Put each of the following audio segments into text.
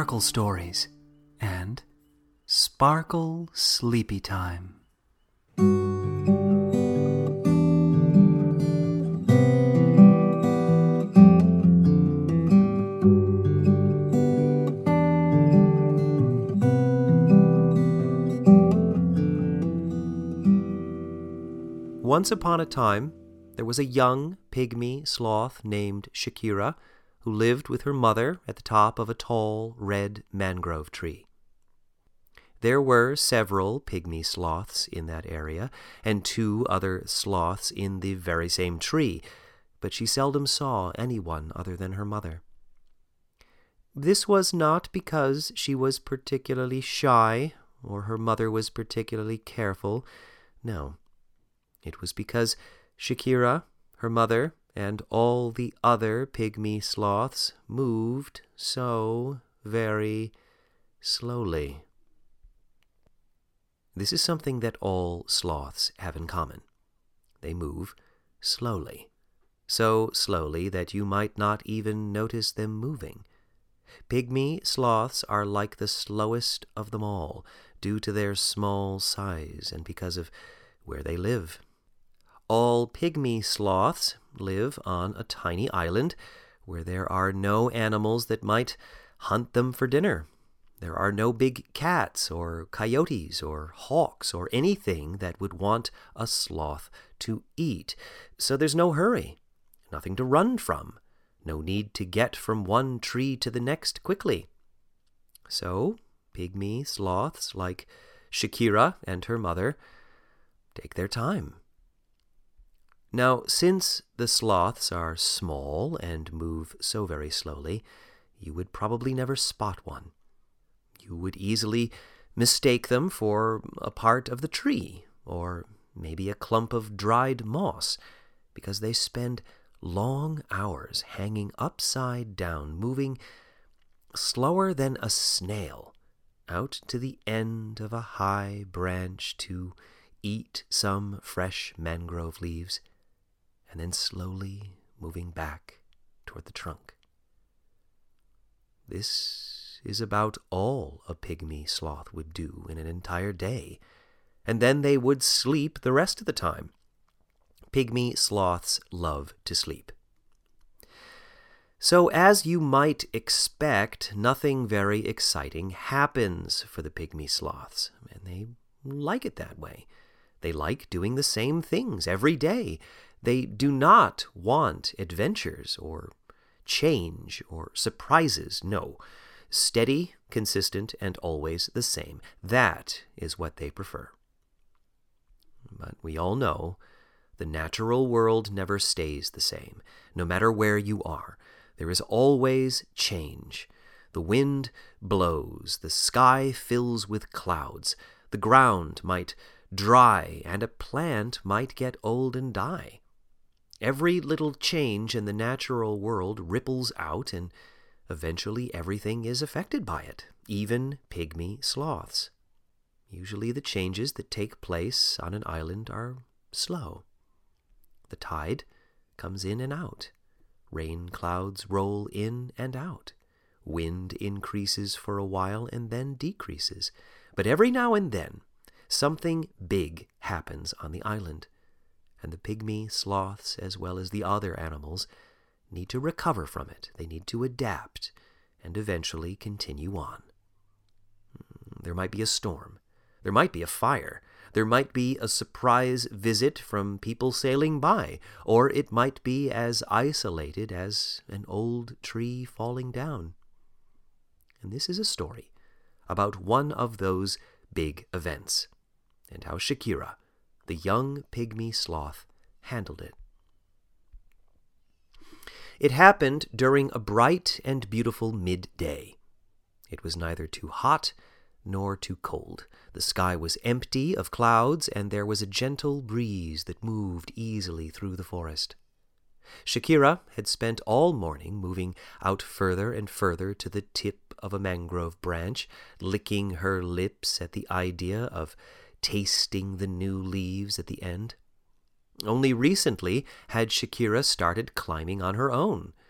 Sparkle Stories and Sparkle Sleepy Time. Once upon a time, there was a young pygmy sloth named Shakira who lived with her mother at the top of a tall red mangrove tree. There were several pygmy sloths in that area, and 2 other sloths in the very same tree, but she seldom saw anyone other than her mother. This was not because she was particularly shy, or her mother was particularly careful. No, it was because Shakira, her mother, and all the other pygmy sloths moved so very slowly. This is something that all sloths have in common. They move slowly, so slowly that you might not even notice them moving. Pygmy sloths are like the slowest of them all, due to their small size and because of where they live. All pygmy sloths live on a tiny island where there are no animals that might hunt them for dinner. There are no big cats or coyotes or hawks or anything that would want a sloth to eat. So there's no hurry, nothing to run from, no need to get from one tree to the next quickly. So pygmy sloths like Shakira and her mother take their time. Now, since the sloths are small and move so very slowly, you would probably never spot one. You would easily mistake them for a part of the tree, or maybe a clump of dried moss, because they spend long hours hanging upside down, moving slower than a snail, out to the end of a high branch to eat some fresh mangrove leaves, and then slowly moving back toward the trunk. This is about all a pygmy sloth would do in an entire day, and then they would sleep the rest of the time. Pygmy sloths love to sleep. So, as you might expect, nothing very exciting happens for the pygmy sloths, and they like it that way. They like doing the same things every day. They do not want adventures or change or surprises. No, steady, consistent, and always the same. That is what they prefer. But we all know the natural world never stays the same. No matter where you are, there is always change. The wind blows, the sky fills with clouds, the ground might dry, and a plant might get old and die. Every little change in the natural world ripples out, and eventually everything is affected by it, even pygmy sloths. Usually the changes that take place on an island are slow. The tide comes in and out. Rain clouds roll in and out. Wind increases for a while and then decreases. But every now and then, something big happens on the island, and the pygmy sloths, as well as the other animals, need to recover from it. They need to adapt and eventually continue on. There might be a storm. There might be a fire. There might be a surprise visit from people sailing by, or it might be as isolated as an old tree falling down. And this is a story about one of those big events, and how Shakira, the young pygmy sloth, handled it. It happened during a bright and beautiful midday. It was neither too hot nor too cold. The sky was empty of clouds, and there was a gentle breeze that moved easily through the forest. Shakira had spent all morning moving out further and further to the tip of a mangrove branch, licking her lips at the idea of tasting the new leaves at the end. Only recently had Shakira started climbing on her own.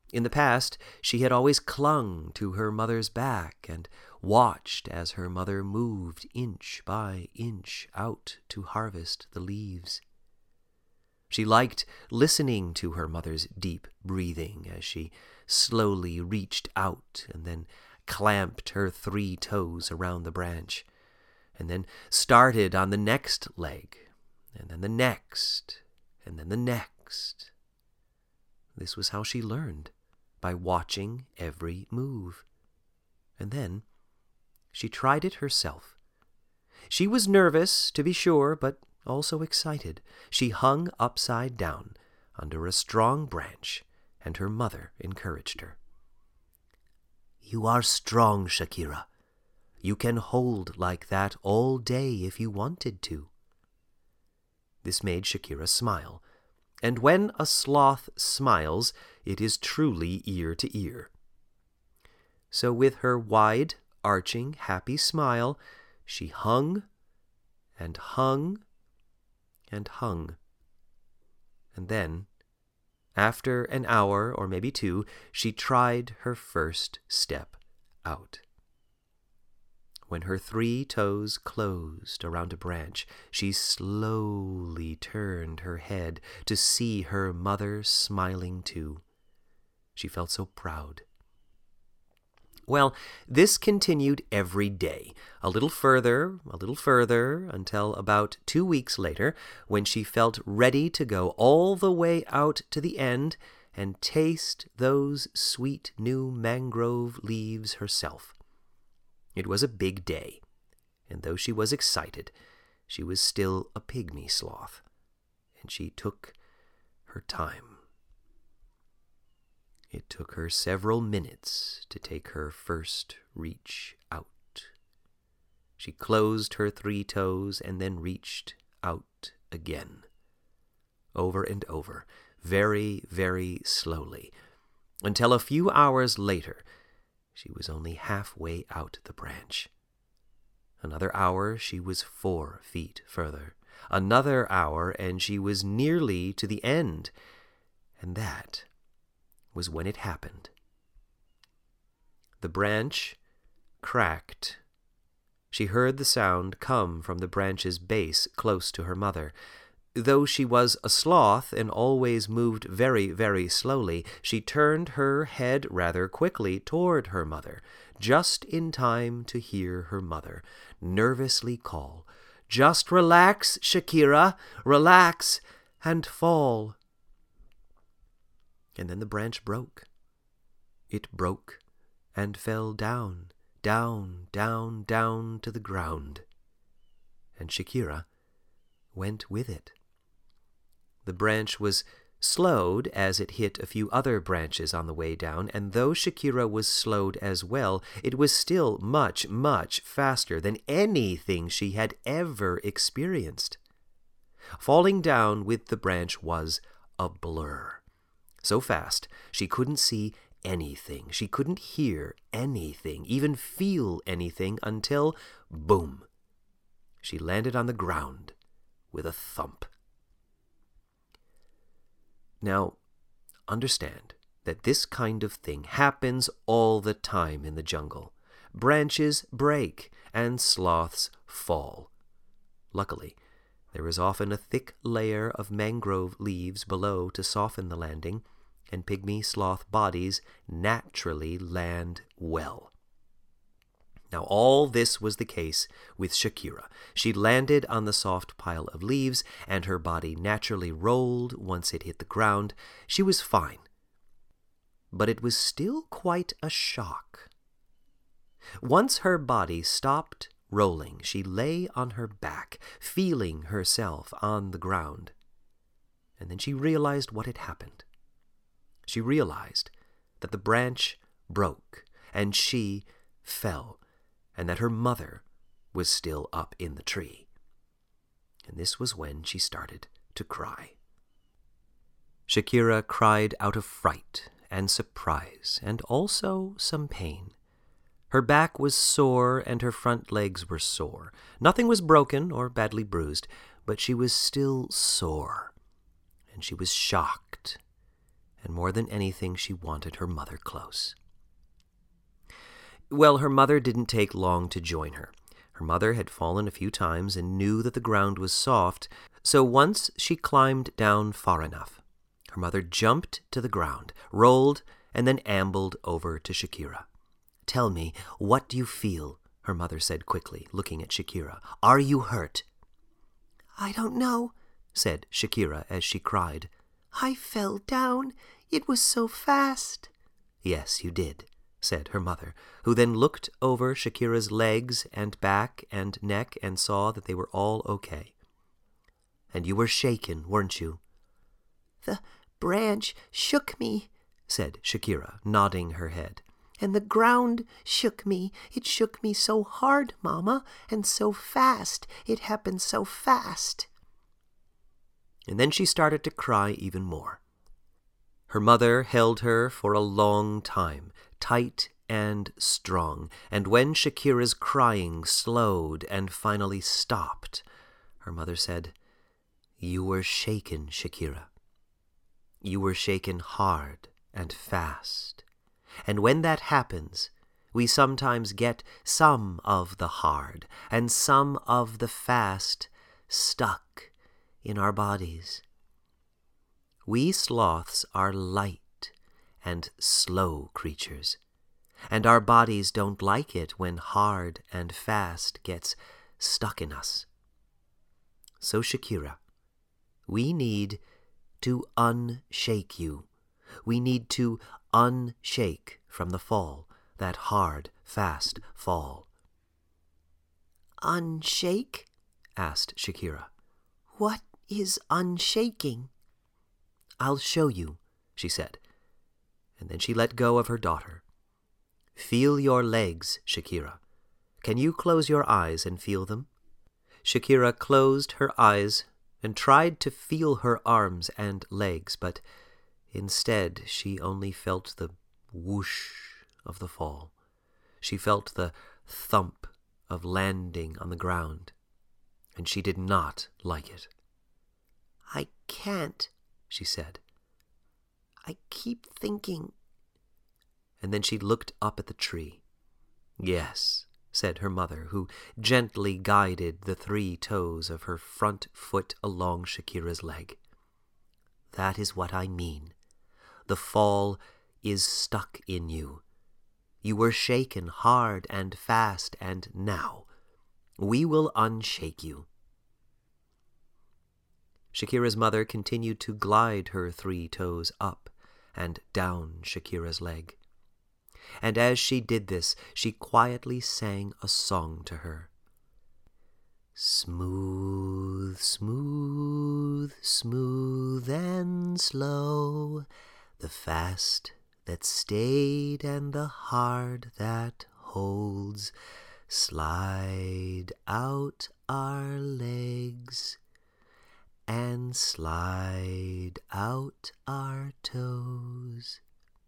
In the past, she had always clung to her mother's back and watched as her mother moved inch by inch out to harvest the leaves. She liked listening to her mother's deep breathing as she slowly reached out and then clamped her 3 toes around the branch, and then started on the next leg, and then the next, and then the next. This was how she learned, by watching every move. And then she tried it herself. She was nervous, to be sure, but also excited. She hung upside down under a strong branch, and her mother encouraged her. "You are strong, Shakira. You can hold like that all day if you wanted to." This made Shakira smile, and when a sloth smiles, it is truly ear to ear. So with her wide, arching, happy smile, she hung and hung and hung. And then, after an hour or maybe 2, she tried her first step out. When her 3 toes closed around a branch, she slowly turned her head to see her mother smiling too. She felt so proud. Well, this continued every day, a little further, until about 2 weeks later, when she felt ready to go all the way out to the end and taste those sweet new mangrove leaves herself. It was a big day, and though she was excited, she was still a pygmy sloth, and she took her time. It took her several minutes to take her first reach out. She closed her 3 toes and then reached out again, over and over, very, very slowly, until a few hours later she was only halfway out the branch. Another hour she was 4 feet further. Another hour and she was nearly to the end, and that was when it happened. The branch cracked. She heard the sound come from the branch's base close to her mother. Though she was a sloth and always moved very, very slowly, she turned her head rather quickly toward her mother, just in time to hear her mother nervously call, "Just relax, Shakira, relax and fall." And then the branch broke. It broke and fell down, down, down, down to the ground. And Shakira went with it. The branch was slowed as it hit a few other branches on the way down, and though Shakira was slowed as well, it was still much, much faster than anything she had ever experienced. Falling down with the branch was a blur. So fast, she couldn't see anything. She couldn't hear anything, even feel anything, until, boom, she landed on the ground with a thump. Now, understand that this kind of thing happens all the time in the jungle. Branches break and sloths fall. Luckily, there is often a thick layer of mangrove leaves below to soften the landing, and pygmy sloth bodies naturally land well. Now all this was the case with Shakira. She landed on the soft pile of leaves, and her body naturally rolled once it hit the ground. She was fine. But it was still quite a shock. Once her body stopped rolling, she lay on her back, feeling herself on the ground. And then she realized what had happened. She realized that the branch broke, and she fell, and that her mother was still up in the tree. And this was when she started to cry. Shakira cried out of fright and surprise, and also some pain. Her back was sore and her front legs were sore. Nothing was broken or badly bruised, but she was still sore, and she was shocked, and more than anything she wanted her mother close. Well, her mother didn't take long to join her. Her mother had fallen a few times and knew that the ground was soft, so once she climbed down far enough. Her mother jumped to the ground, rolled, and then ambled over to Shakira. "Tell me, what do you feel?" her mother said quickly, looking at Shakira. "Are you hurt?" "I don't know," said Shakira as she cried. "I fell down. It was so fast." "Yes, you did," said her mother, who then looked over Shakira's legs and back and neck and saw that they were all okay. "And you were shaken, weren't you?" "The branch shook me," said Shakira, nodding her head. "And the ground shook me. It shook me so hard, Mama, and so fast. It happened so fast." And then she started to cry even more. Her mother held her for a long time, tight and strong, and when Shakira's crying slowed and finally stopped, her mother said, "You were shaken, Shakira. You were shaken hard and fast. And when that happens, we sometimes get some of the hard and some of the fast stuck in our bodies. We sloths are light and slow creatures, and our bodies don't like it when hard and fast gets stuck in us. So, Shakira, we need to unshake you. We need to unshake from the fall, that hard, fast fall." "Unshake?" asked Shakira. "What is unshaking?" "I'll show you," she said, and then she let go of her daughter. "Feel your legs, Shakira. Can you close your eyes and feel them?" Shakira closed her eyes and tried to feel her arms and legs, but instead she only felt the whoosh of the fall. She felt the thump of landing on the ground, and she did not like it. "I can't," she said. "I keep thinking." And then she looked up at the tree. "Yes," said her mother, who gently guided the 3 toes of her front foot along Shakira's leg. "That is what I mean. The fall is stuck in you. You were shaken hard and fast, and now we will unshake you." Shakira's mother continued to glide her 3 toes up and down Shakira's leg. And as she did this, she quietly sang a song to her. "Smooth, smooth, smooth and slow, the fast that stayed and the hard that holds, slide out our legs and slide out our toes."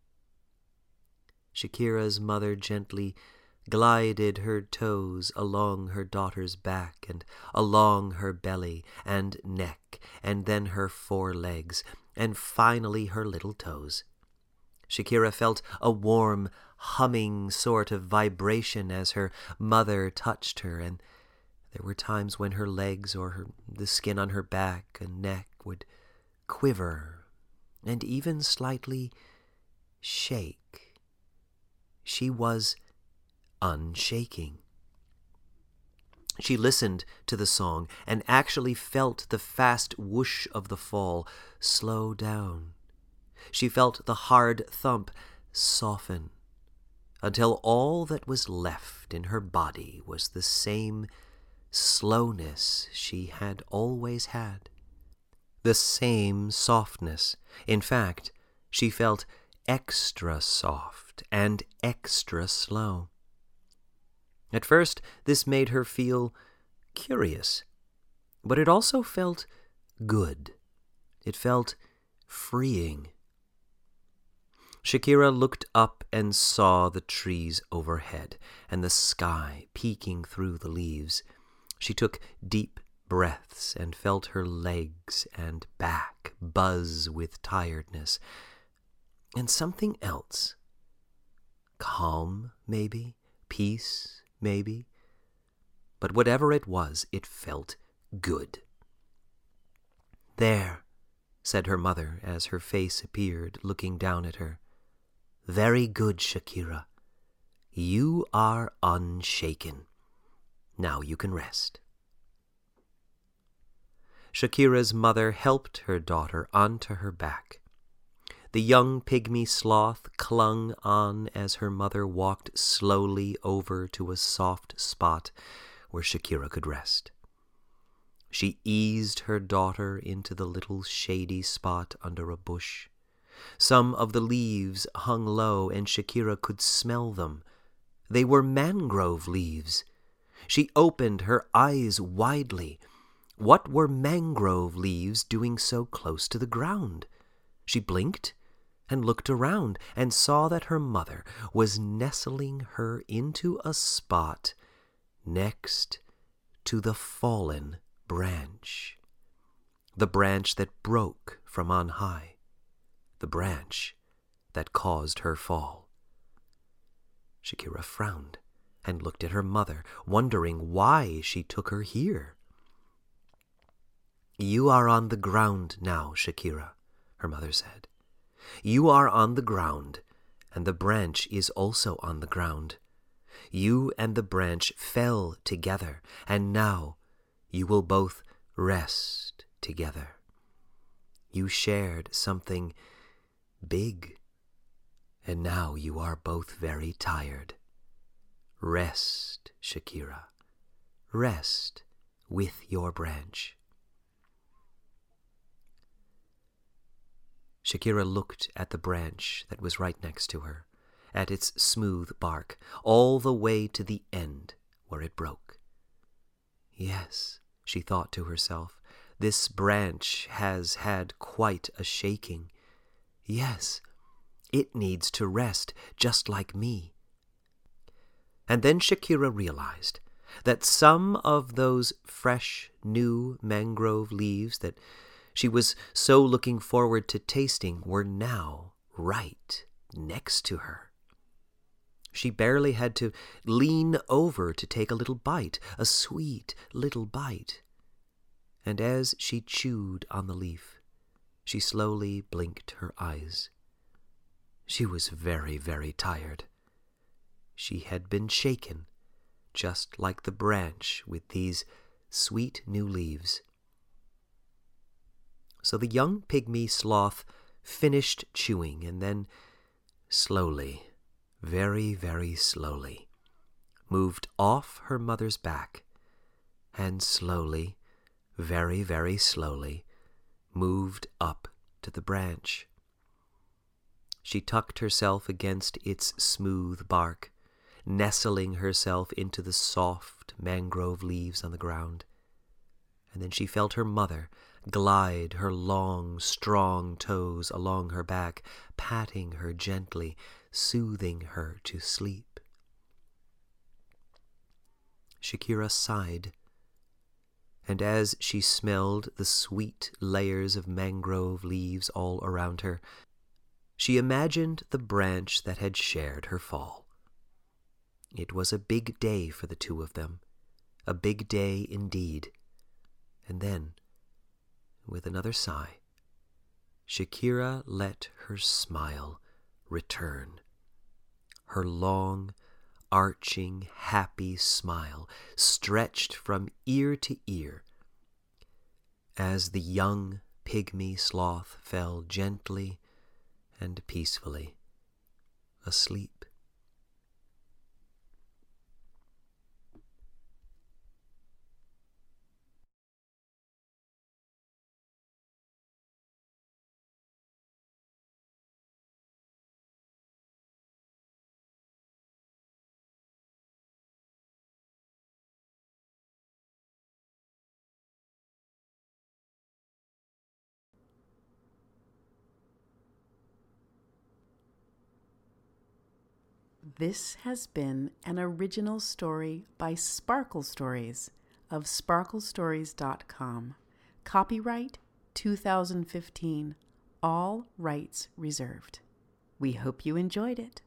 Shakira's mother gently glided her toes along her daughter's back and along her belly and neck, and then her 4 legs, and finally her little toes. Shakira felt a warm, humming sort of vibration as her mother touched her, and there were times when her legs or the skin on her back and neck would quiver and even slightly shake. She was unshaking. She listened to the song and actually felt the fast whoosh of the fall slow down. She felt the hard thump soften until all that was left in her body was the same slowness she had always had, the same softness. In fact, she felt extra soft and extra slow. At first, this made her feel curious, but it also felt good. It felt freeing. Shakira looked up and saw the trees overhead and the sky peeking through the leaves. She took deep breaths and felt her legs and back buzz with tiredness. and something else. Calm, maybe, peace, maybe. But whatever it was, it felt good. "There," said her mother as her face appeared, looking down at her. "Very good, Shakira. You are unshaken. Now you can rest." Shakira's mother helped her daughter onto her back. The young pygmy sloth clung on as her mother walked slowly over to a soft spot where Shakira could rest. She eased her daughter into the little shady spot under a bush. Some of the leaves hung low, and Shakira could smell them. They were mangrove leaves. She opened her eyes widely. What were mangrove leaves doing so close to the ground? She blinked and looked around and saw that her mother was nestling her into a spot next to the fallen branch. The branch that broke from on high. The branch that caused her fall. Shakira frowned and looked at her mother, wondering why she took her here. "You are on the ground now, Shakira," her mother said. "You are on the ground, and the branch is also on the ground. You and the branch fell together, and now you will both rest together. You shared something big, and now you are both very tired. Rest, Shakira. Rest with your branch." Shakira looked at the branch that was right next to her, at its smooth bark, all the way to the end where it broke. "Yes," she thought to herself, "this branch has had quite a shaking. Yes, it needs to rest just like me." And then Shakira realized that some of those fresh, new mangrove leaves that she was so looking forward to tasting were now right next to her. She barely had to lean over to take a little bite, a sweet little bite. And as she chewed on the leaf, she slowly blinked her eyes. She was very, very tired. She had been shaken, just like the branch with these sweet new leaves. So the young pygmy sloth finished chewing, and then slowly, very, very slowly, moved off her mother's back, and slowly, very, very slowly, moved up to the branch. She tucked herself against its smooth bark, nestling herself into the soft mangrove leaves on the ground. And then she felt her mother glide her long, strong toes along her back, patting her gently, soothing her to sleep. Shakira sighed, and as she smelled the sweet layers of mangrove leaves all around her, she imagined the branch that had shared her fall. It was a big day for the two of them, a big day indeed. And then, with another sigh, Shakira let her smile return. Her long, arching, happy smile stretched from ear to ear as the young pygmy sloth fell gently and peacefully asleep. This has been an original story by Sparkle Stories of sparklestories.com. Copyright 2015. All rights reserved. We hope you enjoyed it.